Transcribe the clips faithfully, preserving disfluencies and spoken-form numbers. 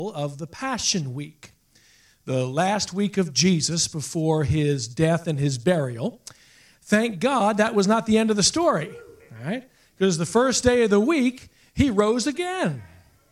of the Passion Week, the last week of Jesus before his death and his burial. Thank God that was not the end of the story, right? Because the first day of the week, he rose again.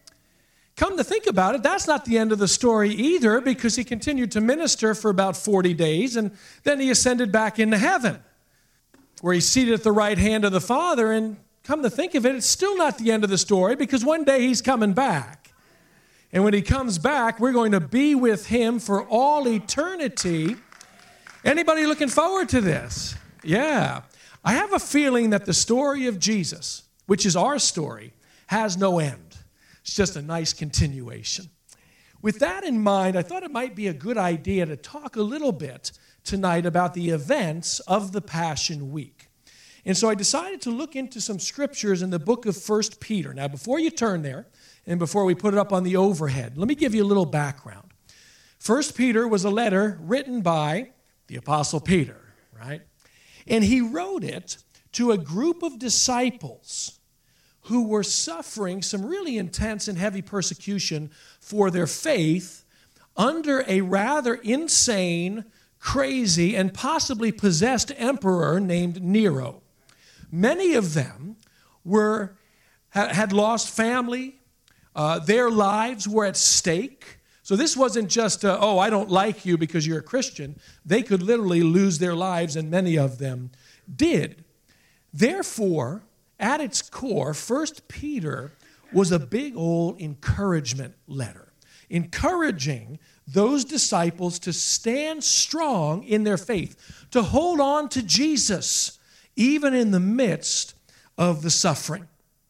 Come to think about it, that's not the end of the story either, because he continued to minister for about forty days, and then he ascended back into heaven, where he's seated at the right hand of the Father. And come to think of it, it's still not the end of the story, because one day he's coming back. And when he comes back, we're going to be with him for all eternity. Anybody looking forward to this? Yeah. I have a feeling that the story of Jesus, which is our story, has no end. It's just a nice continuation. With that in mind, I thought it might be a good idea to talk a little bit tonight about the events of the Passion Week. And so I decided to look into some scriptures in the book of First Peter. Now, before you turn there, and before we put it up on the overhead, let me give you a little background. First Peter was a letter written by the Apostle Peter, right? And he wrote it to a group of disciples who were suffering some really intense and heavy persecution for their faith under a rather insane, crazy, and possibly possessed emperor named Nero. Many of them were had lost family. Uh, their lives were at stake. So this wasn't just, uh, oh, I don't like you because you're a Christian. They could literally lose their lives, and many of them did. Therefore, at its core, First Peter was a big old encouragement letter, encouraging those disciples to stand strong in their faith, to hold on to Jesus, even in the midst of the suffering.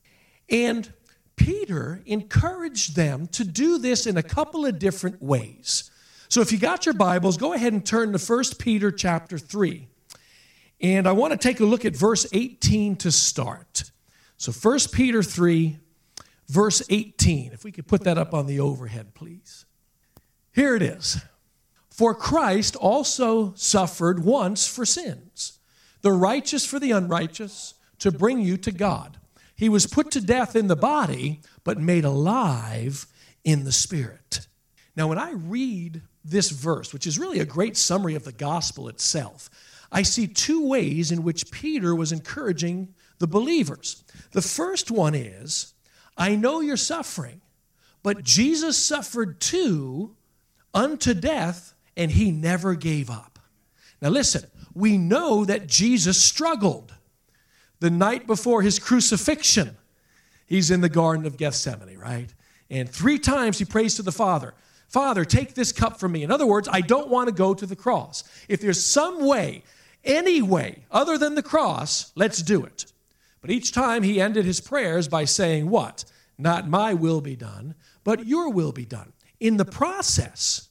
And Peter encouraged them to do this in a couple of different ways. So if you got your Bibles, go ahead and turn to First Peter chapter three. And I want to take a look at verse eighteen to start. So First Peter three, verse eighteen. If we could put that up on the overhead, please. Here it is. For Christ also suffered once for sins, the righteous for the unrighteous, to bring you to God. He was put to death in the body, but made alive in the spirit. Now, when I read this verse, which is really a great summary of the gospel itself, I see two ways in which Peter was encouraging the believers. The first one is, I know you're suffering, but Jesus suffered too unto death, and he never gave up. Now listen, we know that Jesus struggled. The night before his crucifixion, he's in the Garden of Gethsemane, right? And three times he prays to the Father, Father, take this cup from me. In other words, I don't want to go to the cross. If there's some way, any way other than the cross, let's do it. But each time he ended his prayers by saying what? Not my will be done, but your will be done. In the process,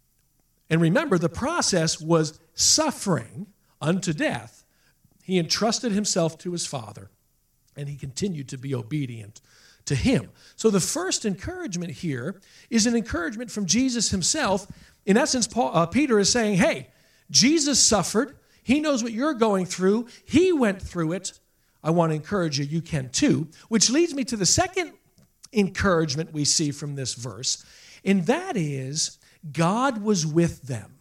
and remember, the process was suffering unto death. He entrusted himself to his Father, and he continued to be obedient to him. So the first encouragement here is an encouragement from Jesus himself. In essence, Paul, uh, Peter is saying, hey, Jesus suffered. He knows what you're going through. He went through it. I want to encourage you, you can too. Which leads me to the second encouragement we see from this verse, and that is God was with them,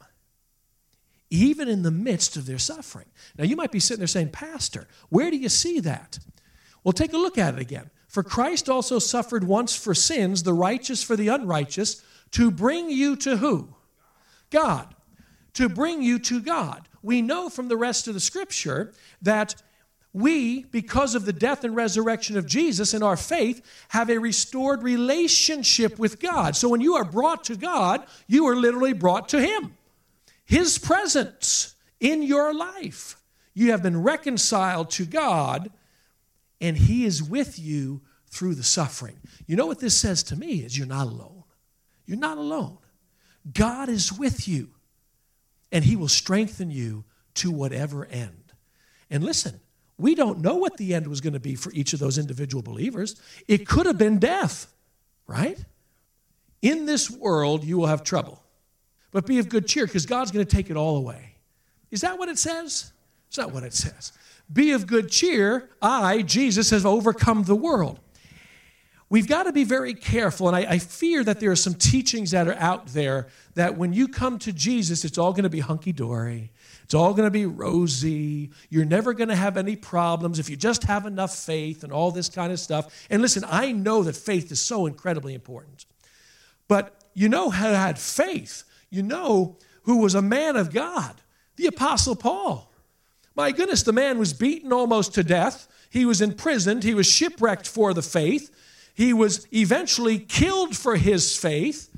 even in the midst of their suffering. Now, you might be sitting there saying, Pastor, where do you see that? Well, take a look at it again. For Christ also suffered once for sins, the righteous for the unrighteous, to bring you to who? God. To bring you to God. We know from the rest of the Scripture that we, because of the death and resurrection of Jesus and our faith, have a restored relationship with God. So when you are brought to God, you are literally brought to him. His presence in your life. You have been reconciled to God, and he is with you through the suffering. You know what this says to me is you're not alone. You're not alone. God is with you, and he will strengthen you to whatever end. And listen, we don't know what the end was going to be for each of those individual believers. It could have been death, right? In this world, you will have trouble. But be of good cheer, because God's going to take it all away. Is that what it says? It's not what it says. Be of good cheer. I, Jesus, have overcome the world. we've got to be very careful, and I, I fear that there are some teachings that are out there that when you come to Jesus, it's all going to be hunky-dory. It's all going to be rosy. You're never going to have any problems if you just have enough faith and all this kind of stuff. And listen, I know that faith is so incredibly important. But you know who had faith? You know who was a man of God? The Apostle Paul. My goodness, the man was beaten almost to death. He was imprisoned. He was shipwrecked for the faith. He was eventually killed for his faith.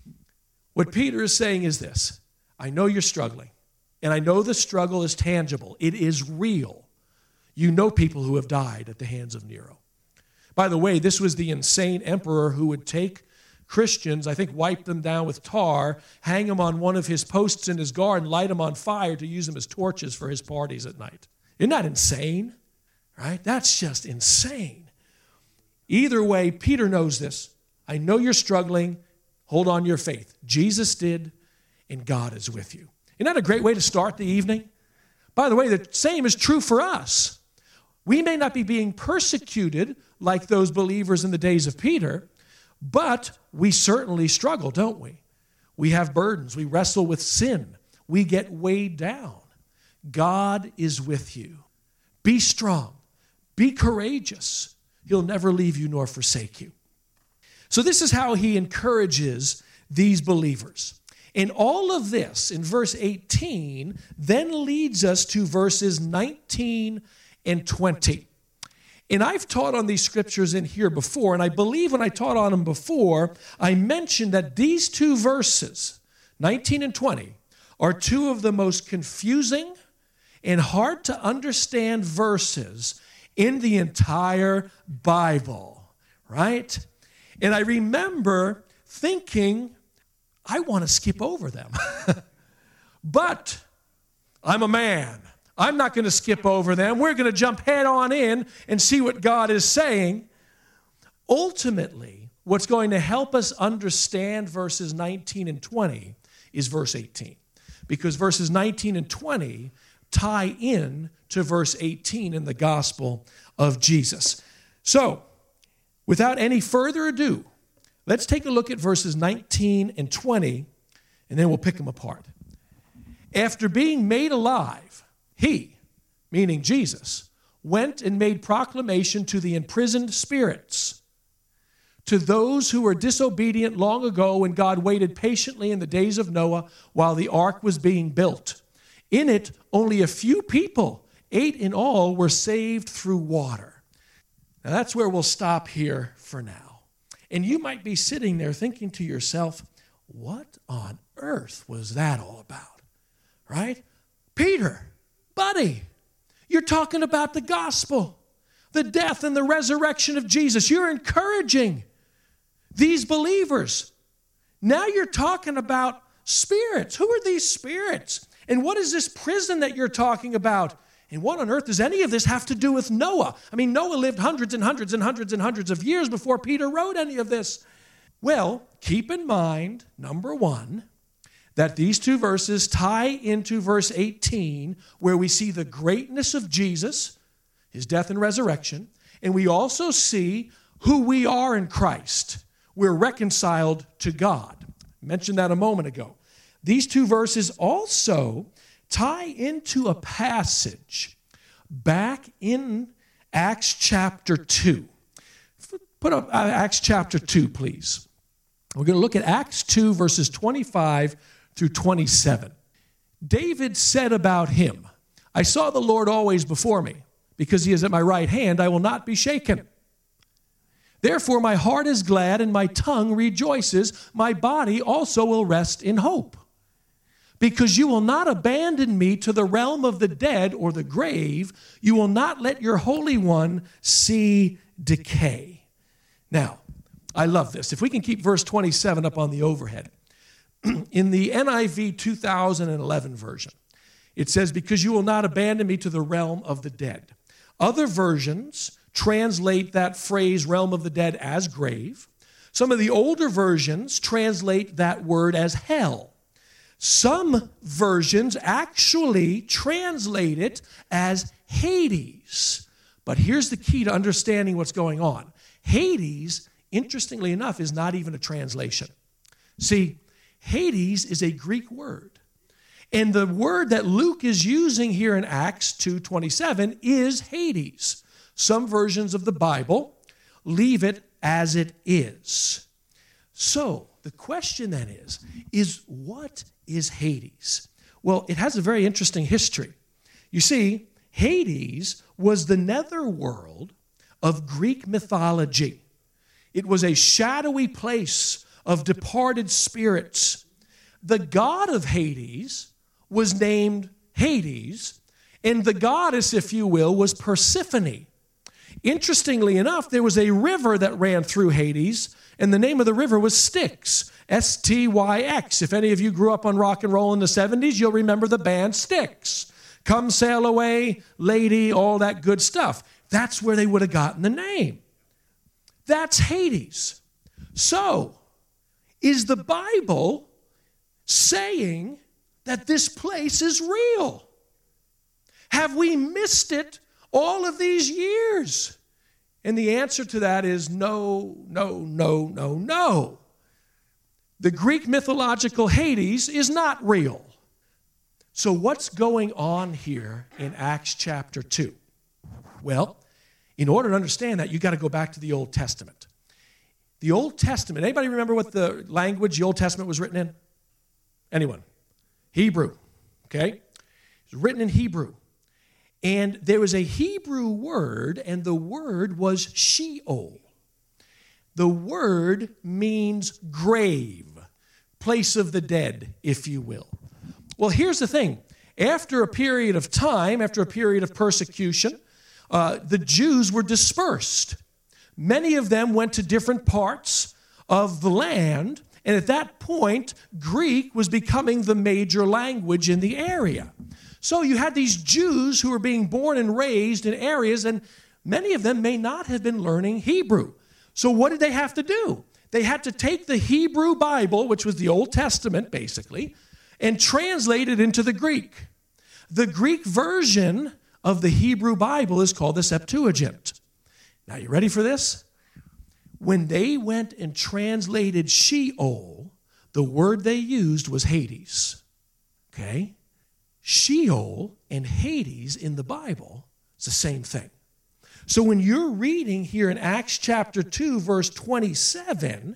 What Peter is saying is this: I know you're struggling, and I know the struggle is tangible. It is real. You know people who have died at the hands of Nero. By the way, this was the insane emperor who would take Christians, I think, wipe them down with tar, hang them on one of his posts in his garden, light them on fire to use them as torches for his parties at night. Isn't that insane? Right? That's just insane. Either way, Peter knows this. I know you're struggling. Hold on to your faith. Jesus did, and God is with you. Isn't that a great way to start the evening? By the way, the same is true for us. We may not be being persecuted like those believers in the days of Peter, but we certainly struggle, don't we? We have burdens. We wrestle with sin. We get weighed down. God is with you. Be strong. Be courageous. He'll never leave you nor forsake you. So this is how he encourages these believers. And all of this in verse eighteen then leads us to verses nineteen and twenty. And I've taught on these scriptures in here before, and I believe when I taught on them before, I mentioned that these two verses, nineteen and twenty, are two of the most confusing and hard to understand verses in the entire Bible, right? And I remember thinking, I want to skip over them. But I'm a man. I'm not going to skip over them. We're going to jump head on in and see what God is saying. Ultimately, what's going to help us understand verses nineteen and twenty is verse eighteen. Because verses nineteen and twenty tie in to verse eighteen in the gospel of Jesus. So, without any further ado, let's take a look at verses nineteen and twenty, and then we'll pick them apart. After being made alive, he, meaning Jesus, went and made proclamation to the imprisoned spirits, to those who were disobedient long ago when God waited patiently in the days of Noah while the ark was being built. In it, only a few people, eight in all, were saved through water. Now that's where we'll stop here for now. And you might be sitting there thinking to yourself, what on earth was that all about? Right? Peter, buddy, you're talking about the gospel, the death and the resurrection of Jesus. You're encouraging these believers. Now you're talking about spirits. Who are these spirits? And what is this prison that you're talking about? And what on earth does any of this have to do with Noah? I mean, Noah lived hundreds and hundreds and hundreds and hundreds of years before Peter wrote any of this. Well, keep in mind, number one, that these two verses tie into verse eighteen, where we see the greatness of Jesus, his death and resurrection, and we also see who we are in Christ. We're reconciled to God. I mentioned that a moment ago. These two verses also tie into a passage back in Acts chapter two. Put up Acts chapter two, please. We're going to look at Acts two, verses twenty-five through twenty-seven. David said about him, I saw the Lord always before me. Because he is at my right hand, I will not be shaken. Therefore my heart is glad and my tongue rejoices. My body also will rest in hope. Because you will not abandon me to the realm of the dead or the grave. You will not let your Holy One see decay. Now, I love this. If we can keep verse twenty-seven up on the overhead. In the N I V two thousand eleven version, it says, because you will not abandon me to the realm of the dead. Other versions translate that phrase, realm of the dead, as grave. Some of the older versions translate that word as hell. Some versions actually translate it as Hades. But here's the key to understanding what's going on. Hades interestingly enough, is not even a translation. See, Hades is a Greek word. And the word that Luke is using here in Acts two twenty-seven is Hades. Some versions of the Bible leave it as it is. So the question then is, is what is Hades? Well, it has a very interesting history. You see, Hades was the netherworld of Greek mythology. It was a shadowy place of departed spirits. The god of Hades was named Hades, and the goddess, if you will, was Persephone. Interestingly enough, there was a river that ran through Hades, and the name of the river was Styx, S T Y X. If any of you grew up on rock and roll in the seventies, you'll remember the band Styx. Come sail away, lady, all that good stuff. That's where they would have gotten the name. That's Hades. So, is the Bible saying that this place is real? Have we missed it all of these years? And the answer to that is no, no, no, no, no. The Greek mythological Hades is not real. So what's going on here in Acts chapter two? Well, in order to understand that, you've got to go back to the Old Testament. The Old Testament, anybody remember what the language the Old Testament was written in? Anyone? Hebrew, okay? It was written in Hebrew. And there was a Hebrew word, and the word was Sheol. The word means grave, place of the dead, if you will. Well, here's the thing. After a period of time, after a period of persecution, uh, the Jews were dispersed. Many of them went to different parts of the land, and at that point, Greek was becoming the major language in the area. So you had these Jews who were being born and raised in areas, and many of them may not have been learning Hebrew. So what did they have to do? They had to take the Hebrew Bible, which was the Old Testament, basically, and translate it into the Greek. The Greek version of the Hebrew Bible is called the Septuagint. Now, you ready for this? When they went and translated Sheol, the word they used was Hades. Okay? Sheol and Hades in the Bible is the same thing. So when you're reading here in Acts chapter two, verse twenty-seven,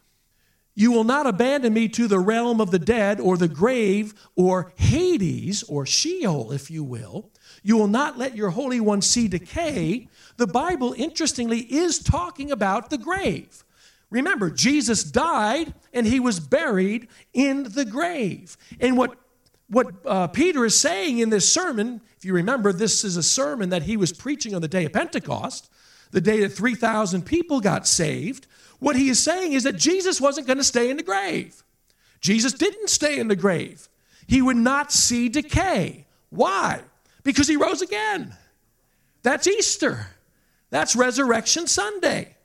you will not abandon me to the realm of the dead or the grave or Hades or Sheol, if you will. You will not let your Holy One see decay. The Bible, interestingly, is talking about the grave. Remember, Jesus died and he was buried in the grave. And what, what uh, Peter is saying in this sermon, if you remember, this is a sermon that he was preaching on the day of Pentecost, the day that three thousand people got saved. What he is saying is that Jesus wasn't going to stay in the grave. Jesus didn't stay in the grave. He would not see decay. Why? Because he rose again. That's Easter. That's Resurrection Sunday.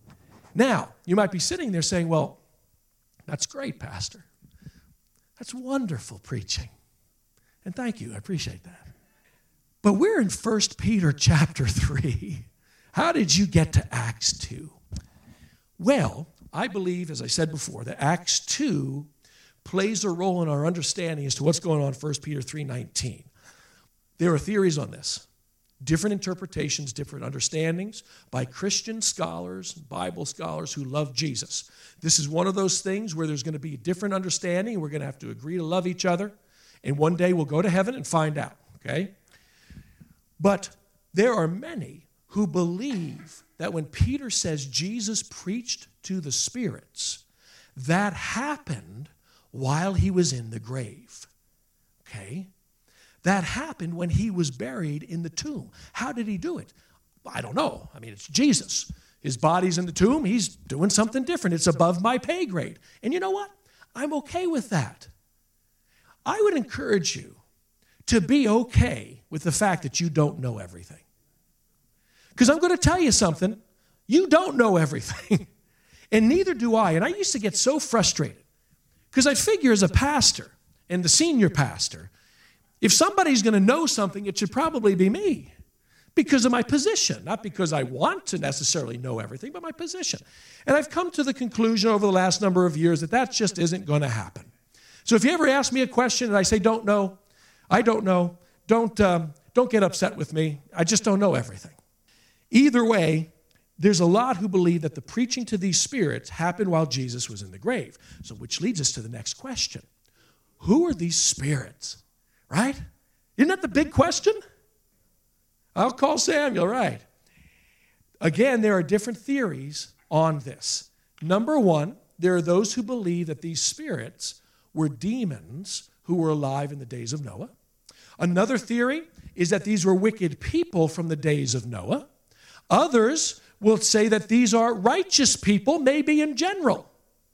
Now, you might be sitting there saying, well, that's great, Pastor. That's wonderful preaching. And thank you, I appreciate that. But we're in First Peter chapter three. How did you get to Acts two? Well, I believe, as I said before, that Acts two plays a role in our understanding as to what's going on in First Peter three nineteen. There are theories on this, different interpretations, different understandings by Christian scholars, Bible scholars who love Jesus. This is one of those things where there's going to be a different understanding. We're going to have to agree to love each other, and one day we'll go to heaven and find out, okay? But there are many who believe that when Peter says Jesus preached to the spirits, that happened while he was in the grave, okay? That happened when he was buried in the tomb. How did he do it? I don't know. I mean, it's Jesus. His body's in the tomb. He's doing something different. It's above my pay grade. And you know what? I'm okay with that. I would encourage you to be okay with the fact that you don't know everything. Because I'm going to tell you something. You don't know everything. And neither do I. And I used to get so frustrated. Because I figure as a pastor and the senior pastor, if somebody's going to know something, it should probably be me. because of my position, not because I want to necessarily know everything, but my position. And I've come to the conclusion over the last number of years that that just isn't going to happen. So if you ever ask me a question and I say, don't know, I don't know, don't, um, don't get upset with me. I just don't know everything. Either way, there's a lot who believe that the preaching to these spirits happened while Jesus was in the grave. So which leads us to the next question. Who are these spirits? Right? Isn't that the big question? I'll call Samuel, right? Again, there are different theories on this. Number one, there are those who believe that these spirits were demons who were alive in the days of Noah. Another theory is that these were wicked people from the days of Noah. Others will say that these are righteous people, maybe in general.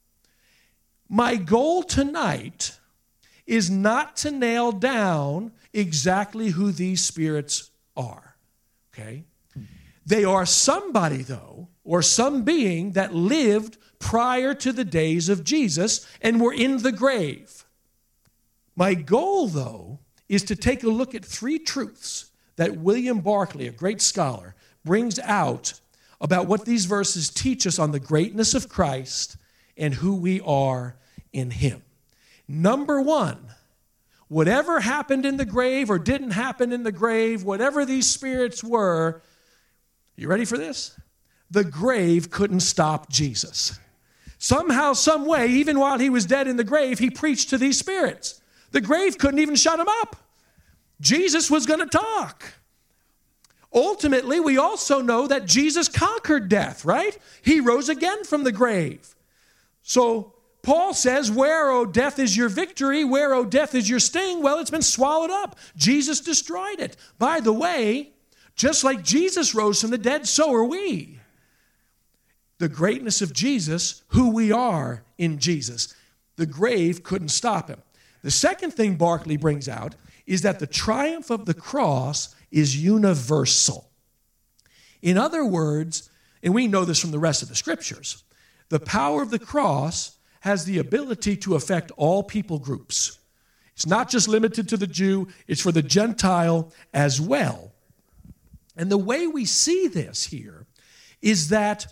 My goal tonight is not to nail down exactly who these spirits are. Okay? They are somebody, though, or some being that lived prior to the days of Jesus and were in the grave. My goal, though, is to take a look at three truths that William Barclay, a great scholar, brings out about what these verses teach us on the greatness of Christ and who we are in him. Number one, whatever happened in the grave or didn't happen in the grave, whatever these spirits were, you ready for this? The grave couldn't stop Jesus. Somehow, some way, even while he was dead in the grave, he preached to these spirits. The grave couldn't even shut him up. Jesus was going to talk. Ultimately, we also know that Jesus conquered death, right? He rose again from the grave. So Paul says, where, O death, is your victory? Where, O death, is your sting? Well, it's been swallowed up. Jesus destroyed it. By the way, just like Jesus rose from the dead, so are we. The greatness of Jesus, who we are in Jesus. The grave couldn't stop him. The second thing Barclay brings out is that the triumph of the cross is universal. In other words, and we know this from the rest of the scriptures, the power of the cross has the ability to affect all people groups. It's not just limited to the Jew, it's for the Gentile as well. And the way we see this here is that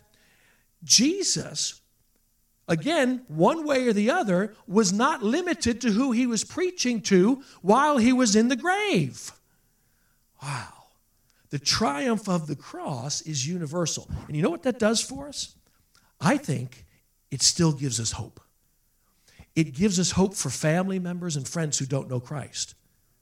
Jesus, again, one way or the other, was not limited to who he was preaching to while he was in the grave. Wow. The triumph of the cross is universal. And you know what that does for us? I think it still gives us hope. It gives us hope for family members and friends who don't know Christ.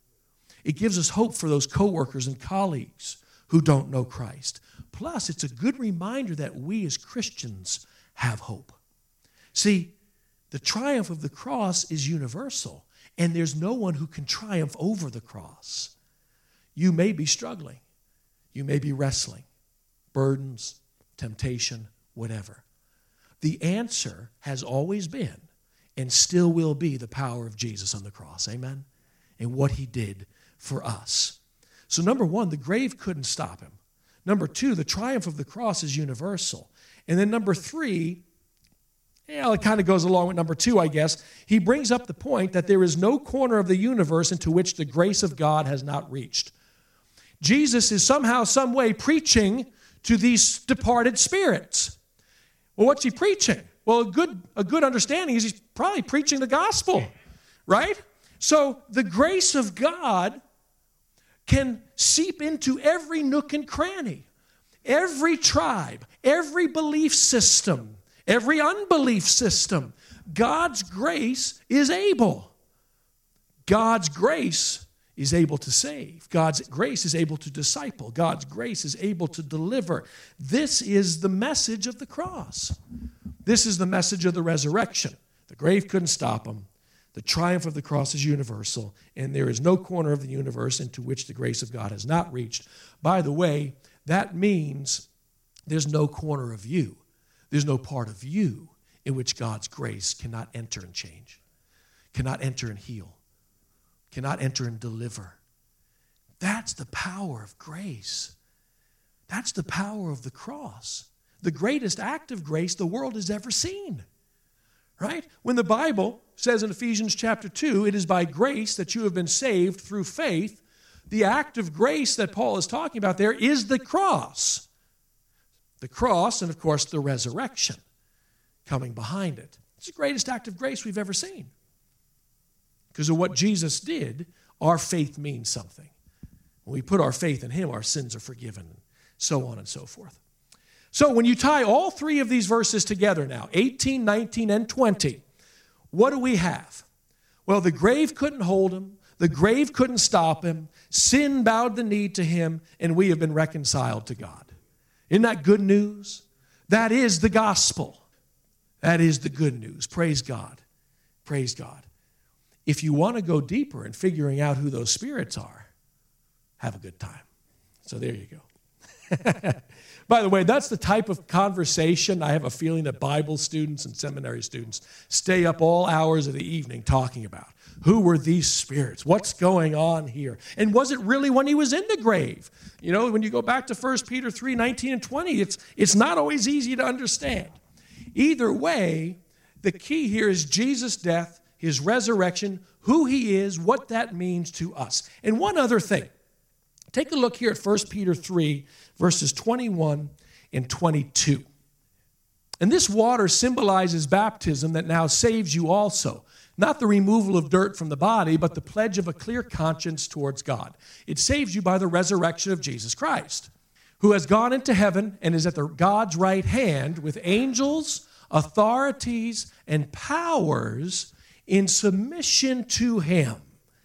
It gives us hope for those coworkers and colleagues who don't know Christ. Plus, it's a good reminder that we as Christians have hope. See, the triumph of the cross is universal, and there's no one who can triumph over the cross. You may be struggling. You may be wrestling. Burdens, temptation, whatever. The answer has always been and still will be the power of Jesus on the cross. Amen? And what he did for us. So number one, the grave couldn't stop him. Number two, the triumph of the cross is universal. And then number three, yeah, it kind of goes along with number two, I guess. He brings up the point that there is no corner of the universe into which the grace of God has not reached. Jesus is somehow, some way preaching to these departed spirits. Well, what's he preaching? Well, a good, a good understanding is he's probably preaching the gospel, right? So the grace of God can seep into every nook and cranny, every tribe, every belief system, every unbelief system. God's grace is able. God's grace is able to save. God's grace is able to disciple. God's grace is able to deliver. This is the message of the cross. This is the message of the resurrection. The grave couldn't stop him. The triumph of the cross is universal, and there is no corner of the universe into which the grace of God has not reached. By the way, that means there's no corner of you. There's no part of you in which God's grace cannot enter and change, cannot enter and heal, cannot enter and deliver. That's the power of grace. That's the power of the cross. The greatest act of grace the world has ever seen. Right? When the Bible says in Ephesians chapter two, it is by grace that you have been saved through faith, the act of grace that Paul is talking about there is the cross. The cross and, of course, the resurrection coming behind it. It's the greatest act of grace we've ever seen. Because of what Jesus did, our faith means something. When we put our faith in him, our sins are forgiven, so on and so forth. So when you tie all three of these verses together now, eighteen, nineteen, and twenty, what do we have? Well, the grave couldn't hold him. The grave couldn't stop him. Sin bowed the knee to him, and we have been reconciled to God. Isn't that good news? That is the gospel. That is the good news. Praise God. Praise God. If you want to go deeper in figuring out who those spirits are, have a good time. So there you go. By the way, that's the type of conversation I have a feeling that Bible students and seminary students stay up all hours of the evening talking about. Who were these spirits? What's going on here? And was it really when he was in the grave? You know, when you go back to First Peter three, nineteen and twenty, it's, it's not always easy to understand. Either way, the key here is Jesus' death, his resurrection, who he is, what that means to us. And one other thing. Take a look here at First Peter three, verses twenty-one and twenty-two. And this water symbolizes baptism that now saves you also. Not the removal of dirt from the body, but the pledge of a clear conscience towards God. It saves you by the resurrection of Jesus Christ, who has gone into heaven and is at the God's right hand with angels, authorities, and powers in submission to him.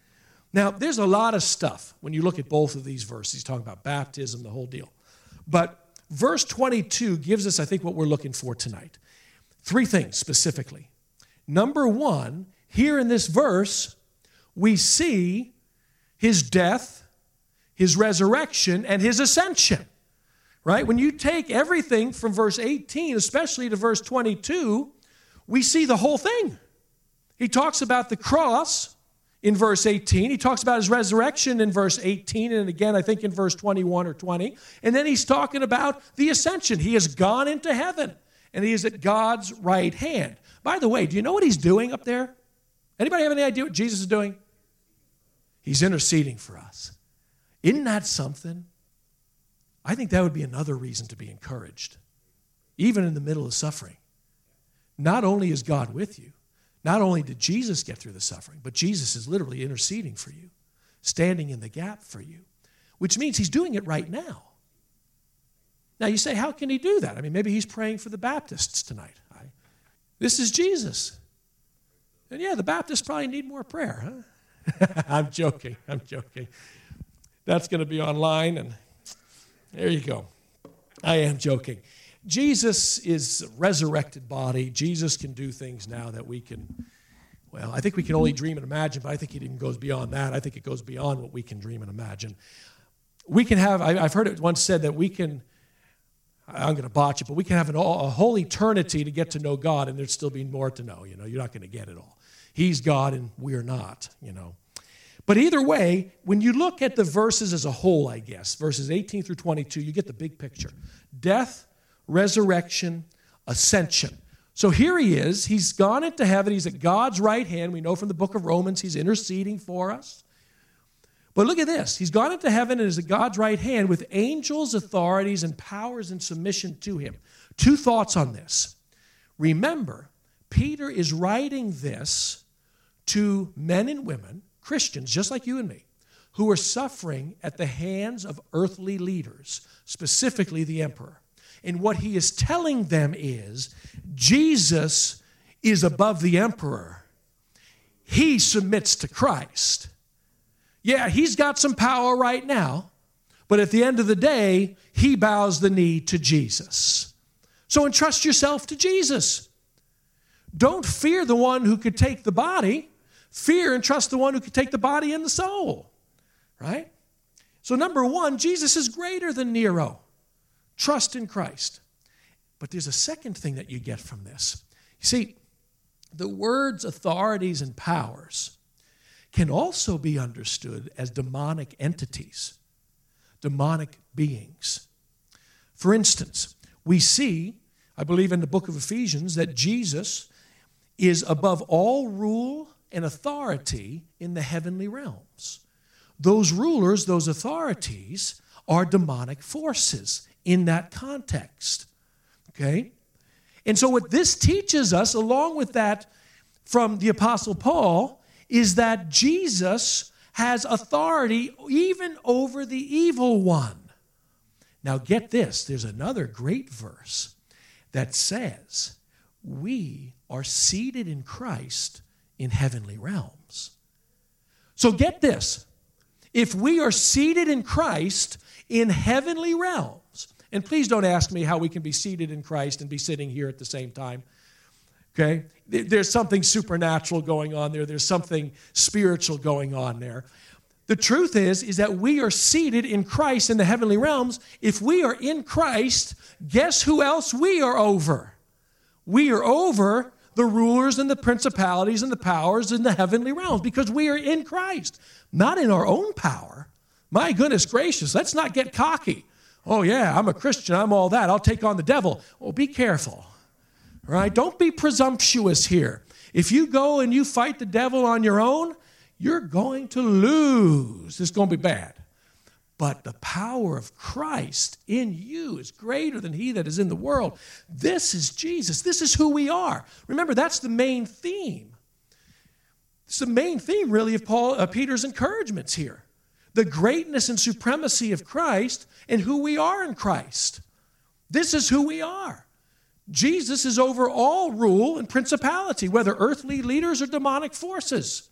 Now, there's a lot of stuff when you look at both of these verses. He's talking about baptism, the whole deal. But verse twenty-two gives us, I think, what we're looking for tonight. Three things specifically. Number one, here in this verse, we see his death, his resurrection, and his ascension. Right? When you take everything from verse eighteen, especially to verse twenty-two, we see the whole thing. He talks about the cross in verse eighteen. He talks about his resurrection in verse eighteen, and again, I think in verse twenty-one or twenty. And then he's talking about the ascension. He has gone into heaven, and he is at God's right hand. By the way, do you know what he's doing up there? Anybody have any idea what Jesus is doing? He's interceding for us. Isn't that something? I think that would be another reason to be encouraged, even in the middle of suffering. Not only is God with you, not only did Jesus get through the suffering, but Jesus is literally interceding for you, standing in the gap for you, which means he's doing it right now. Now you say, how can he do that? I mean, maybe he's praying for the Baptists tonight. I, this is Jesus. And yeah, the Baptists probably need more prayer, huh? I'm joking, I'm joking. That's going to be online, and there you go. I am joking. Jesus is a resurrected body. Jesus can do things now that we can, well, I think we can only dream and imagine, but I think it even goes beyond that. I think it goes beyond what we can dream and imagine. We can have, I've heard it once said that we can, I'm going to botch it, but we can have an, a whole eternity to get to know God, and there'd still be more to know. You know, you're not going to get it all. He's God, and we're not, you know. But either way, when you look at the verses as a whole, I guess, verses eighteen through twenty-two, you get the big picture. Death, resurrection, ascension. So here he is. He's gone into heaven. He's at God's right hand. We know from the book of Romans he's interceding for us. But look at this. He's gone into heaven and is at God's right hand with angels, authorities, and powers in submission to him. Two thoughts on this. Remember, Peter is writing this to men and women, Christians, just like you and me, who are suffering at the hands of earthly leaders, specifically the emperor. And what he is telling them is, Jesus is above the emperor. He submits to Christ. Yeah, he's got some power right now, but at the end of the day, he bows the knee to Jesus. So entrust yourself to Jesus. Don't fear the one who could take the body. Fear and trust the one who could take the body and the soul, right? So number one, Jesus is greater than Nero. Trust in Christ. But there's a second thing that you get from this. You see, the words authorities and powers can also be understood as demonic entities, demonic beings. For instance, we see, I believe in the book of Ephesians, that Jesus is above all rule and authority in the heavenly realms. those rulers, those authorities, are demonic forces in that context. Okay? And so what this teaches us, along with that from the Apostle Paul, is that Jesus has authority even over the evil one. Now get this, there's another great verse that says, we are seated in Christ in heavenly realms. So get this, if we are seated in Christ in heavenly realms, and please don't ask me how we can be seated in Christ and be sitting here at the same time, okay? There's something supernatural going on there. There's something spiritual going on there. The truth is, is that we are seated in Christ in the heavenly realms. If we are in Christ, guess who else we are over? We are over the rulers and the principalities and the powers in the heavenly realms because we are in Christ, not in our own power. My goodness gracious, let's not get cocky. Oh yeah, I'm a Christian, I'm all that. I'll take on the devil. Oh, be careful, right? Don't be presumptuous here. If you go and you fight the devil on your own, you're going to lose. It's going to be bad. But the power of Christ in you is greater than he that is in the world. This is Jesus. This is who we are. Remember, that's the main theme. It's the main theme, really, of Paul, uh, Peter's encouragements here. The greatness and supremacy of Christ and who we are in Christ. This is who we are. Jesus is over all rule and principality, whether earthly leaders or demonic forces.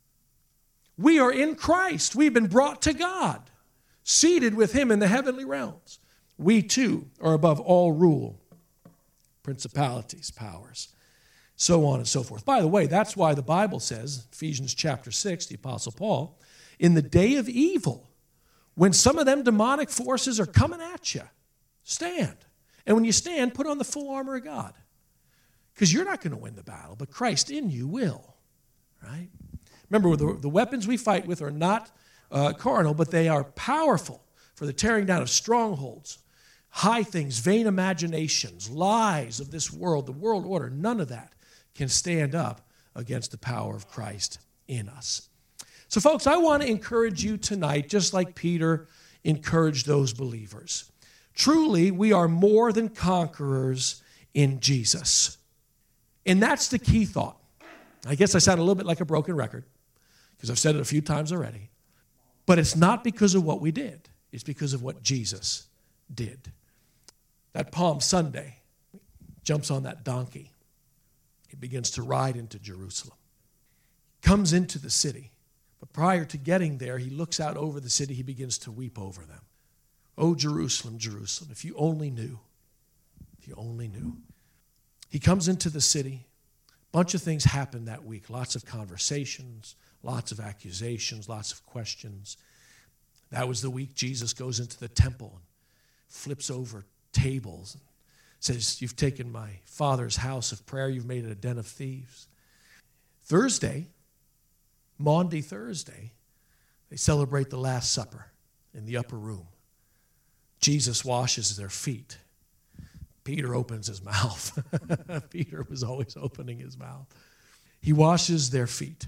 We are in Christ. We've been brought to God, seated with him in the heavenly realms. We too are above all rule, principalities, powers, so on and so forth. By the way, that's why the Bible says, Ephesians chapter six, the Apostle Paul, in the day of evil, when some of them demonic forces are coming at you, stand. And when you stand, put on the full armor of God. Because you're not going to win the battle, but Christ in you will, right? Remember, the, the weapons we fight with are not uh, carnal, but they are powerful for the tearing down of strongholds, high things, vain imaginations, lies of this world, the world order. None of that can stand up against the power of Christ in us. So, folks, I want to encourage you tonight, just like Peter encouraged those believers. Truly, we are more than conquerors in Jesus. And that's the key thought. I guess I sound a little bit like a broken record, because I've said it a few times already. But it's not because of what we did. It's because of what Jesus did. That Palm Sunday, jumps on that donkey. He begins to ride into Jerusalem. Comes into the city. But prior to getting there, he looks out over the city. He begins to weep over them. Oh, Jerusalem, Jerusalem, if you only knew. If you only knew. He comes into the city. A bunch of things happen that week. Lots of conversations, lots of accusations, lots of questions. That was the week Jesus goes into the temple and flips over tables and says, you've taken my Father's house of prayer, you've made it a den of thieves. Thursday, Maundy Thursday, they celebrate the Last Supper in the upper room. Jesus washes their feet. Peter opens his mouth. Peter was always opening his mouth. He washes their feet.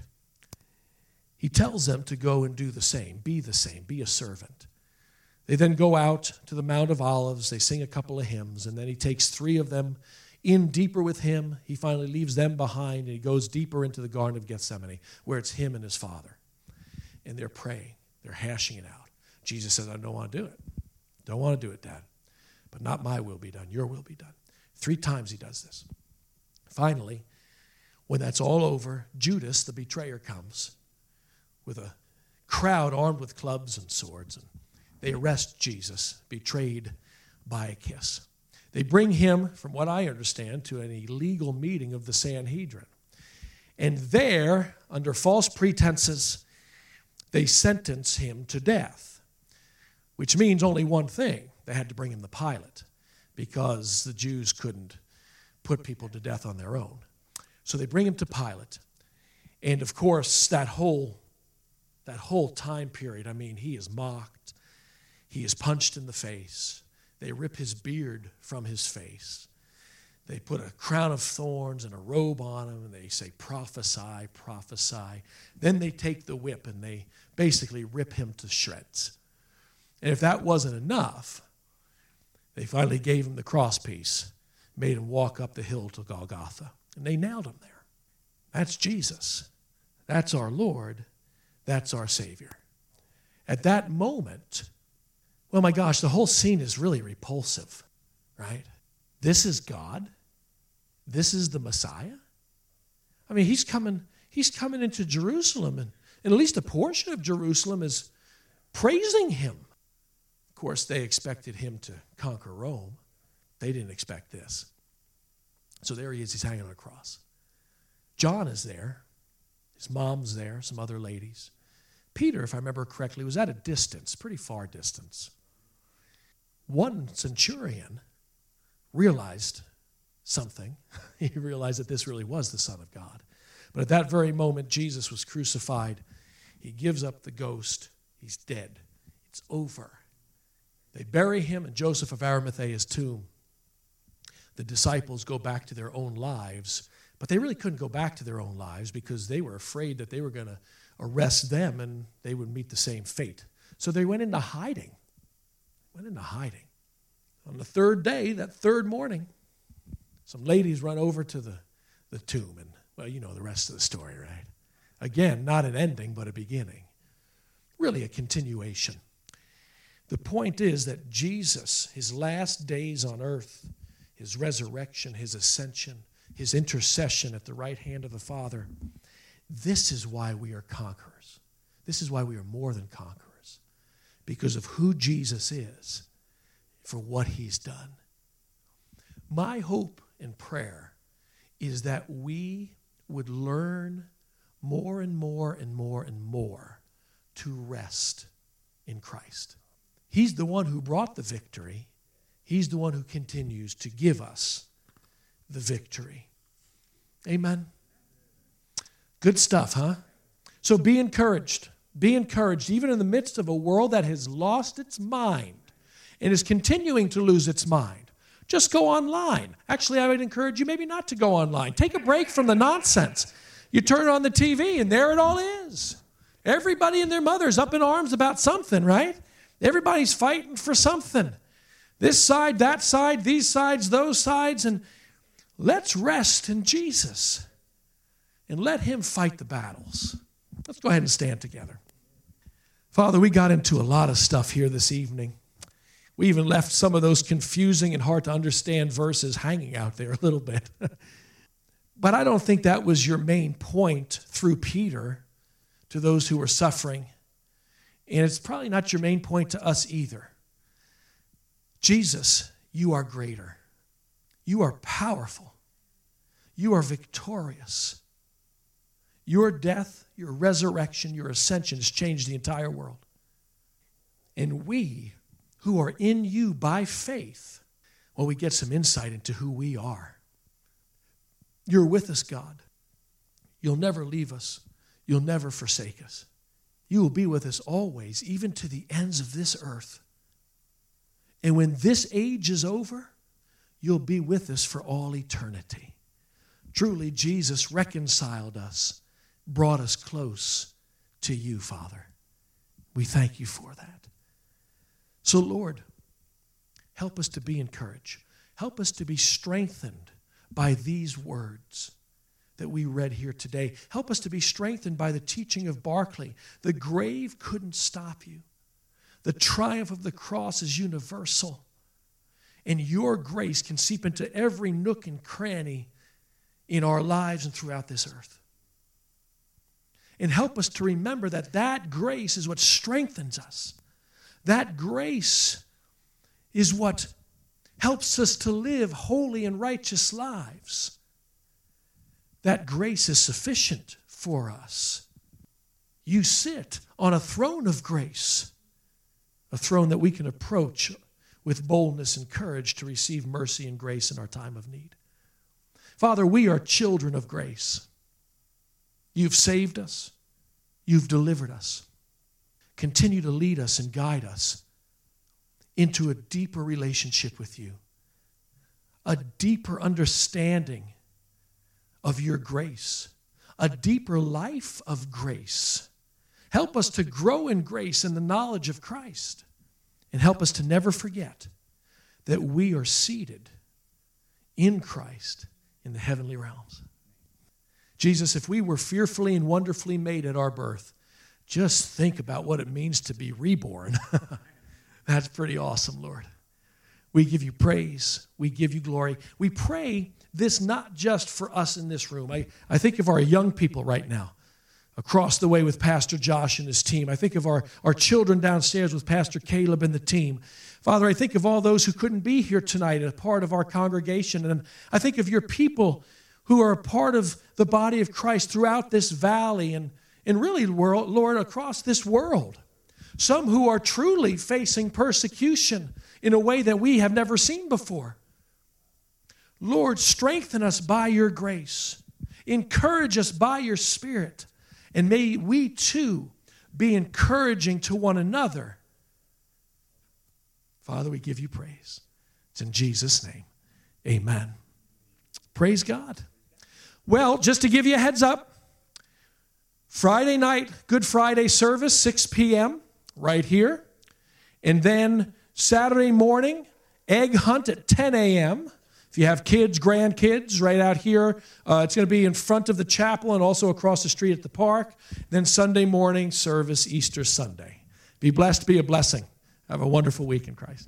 He tells them to go and do the same, be the same, be a servant. They then go out to the Mount of Olives. They sing a couple of hymns, and then he takes three of them in deeper with him. He finally leaves them behind, and he goes deeper into the Garden of Gethsemane, where it's him and his Father. And they're praying. They're hashing it out. Jesus says, I don't want to do it. Don't want to do it, Dad. But not my will be done. Your will be done. Three times he does this. Finally, when that's all over, Judas, the betrayer, comes with a crowd armed with clubs and swords, and they arrest Jesus, betrayed by a kiss. They bring him, from what I understand, to an illegal meeting of the Sanhedrin. And there, under false pretenses, they sentence him to death, which means only one thing. They had to bring him to Pilate because the Jews couldn't put people to death on their own. So they bring him to Pilate. And, of course, that whole, that whole time period, I mean, he is mocked. He is punched in the face. They rip his beard from his face. They put a crown of thorns and a robe on him, and they say, prophesy, prophesy. Then they take the whip and they basically rip him to shreds. And if that wasn't enough, they finally gave him the crosspiece, made him walk up the hill to Golgotha, and they nailed him there. That's Jesus. That's our Lord. That's our Savior. At that moment, well, my gosh, the whole scene is really repulsive, right? This is God. This is the Messiah. I mean, he's coming, he's coming into Jerusalem, and, and at least a portion of Jerusalem is praising him. Of course, they expected him to conquer Rome. They didn't expect this. So there he is, he's hanging on a cross. John is there. His mom's there, some other ladies. Peter, if I remember correctly, was at a distance, pretty far distance. One centurion realized something. He realized that this really was the Son of God. But at that very moment, Jesus was crucified. He gives up the ghost. He's dead. It's over. They bury him in Joseph of Arimathea's tomb. The disciples go back to their own lives, but they really couldn't go back to their own lives because they were afraid that they were going to arrest them and they would meet the same fate. So they went into hiding. Went into hiding. On the third day, that third morning, some ladies run over to the, the tomb, and, well, you know the rest of the story, right? Again, not an ending, but a beginning. Really a continuation. The point is that Jesus, his last days on earth, his resurrection, his ascension, his intercession at the right hand of the Father, this is why we are conquerors. This is why we are more than conquerors, because of who Jesus is, for what he's done. My hope and prayer is that we would learn more and more and more and more to rest in Christ. He's the one who brought the victory. He's the one who continues to give us the victory. Amen. Good stuff, huh? So be encouraged. Be encouraged, even in the midst of a world that has lost its mind and is continuing to lose its mind. Just go online. Actually, I would encourage you maybe not to go online. Take a break from the nonsense. You turn on the T V, and there it all is. Everybody and their mother's up in arms about something, right? Everybody's fighting for something. This side, that side, these sides, those sides, and let's rest in Jesus and let him fight the battles. Let's go ahead and stand together. Father, we got into a lot of stuff here this evening. We even left some of those confusing and hard to understand verses hanging out there a little bit. But I don't think that was your main point through Peter to those who were suffering. And it's probably not your main point to us either. Jesus, you are greater. You are powerful. You are victorious. Your death, your resurrection, your ascension has changed the entire world. And we who are in you by faith, well, we get some insight into who we are. You're with us, God. You'll never leave us. You'll never forsake us. You will be with us always, even to the ends of this earth. And when this age is over, you'll be with us for all eternity. Truly, Jesus reconciled us, brought us close to you, Father. We thank you for that. So, Lord, help us to be encouraged. Help us to be strengthened by these words that we read here today. Help us to be strengthened by the teaching of Barclay. The grave couldn't stop you. The triumph of the cross is universal. And your grace can seep into every nook and cranny in our lives and throughout this earth. And help us to remember that that grace is what strengthens us. That grace is what helps us to live holy and righteous lives. That grace is sufficient for us. You sit on a throne of grace, a throne that we can approach with boldness and courage to receive mercy and grace in our time of need. Father, we are children of grace. You've saved us. You've delivered us. Continue to lead us and guide us into a deeper relationship with you. a deeper understanding of your grace, a deeper life of grace. Help us to grow in grace and the knowledge of Christ, and help us to never forget that we are seated in Christ in the heavenly realms. Jesus, if we were fearfully and wonderfully made at our birth, just think about what it means to be reborn. That's pretty awesome, Lord. We give you praise. We give you glory. We pray this not just for us in this room. I, I think of our young people right now across the way with Pastor Josh and his team. I think of our, our children downstairs with Pastor Caleb and the team. Father, I think of all those who couldn't be here tonight, a part of our congregation. And I think of your people who are a part of the body of Christ throughout this valley and, and really, world, Lord, across this world. Some who are truly facing persecution in a way that we have never seen before. Lord, strengthen us by your grace. Encourage us by your Spirit. And may we too be encouraging to one another. Father, we give you praise. It's in Jesus' name. Amen. Praise God. Well, just to give you a heads up, Friday night, Good Friday service, six p.m., right here. And then Saturday morning, egg hunt at ten a.m. If you have kids, grandkids, right out here, uh, it's going to be in front of the chapel and also across the street at the park. Then Sunday morning service, Easter Sunday. Be blessed, be a blessing. Have a wonderful week in Christ.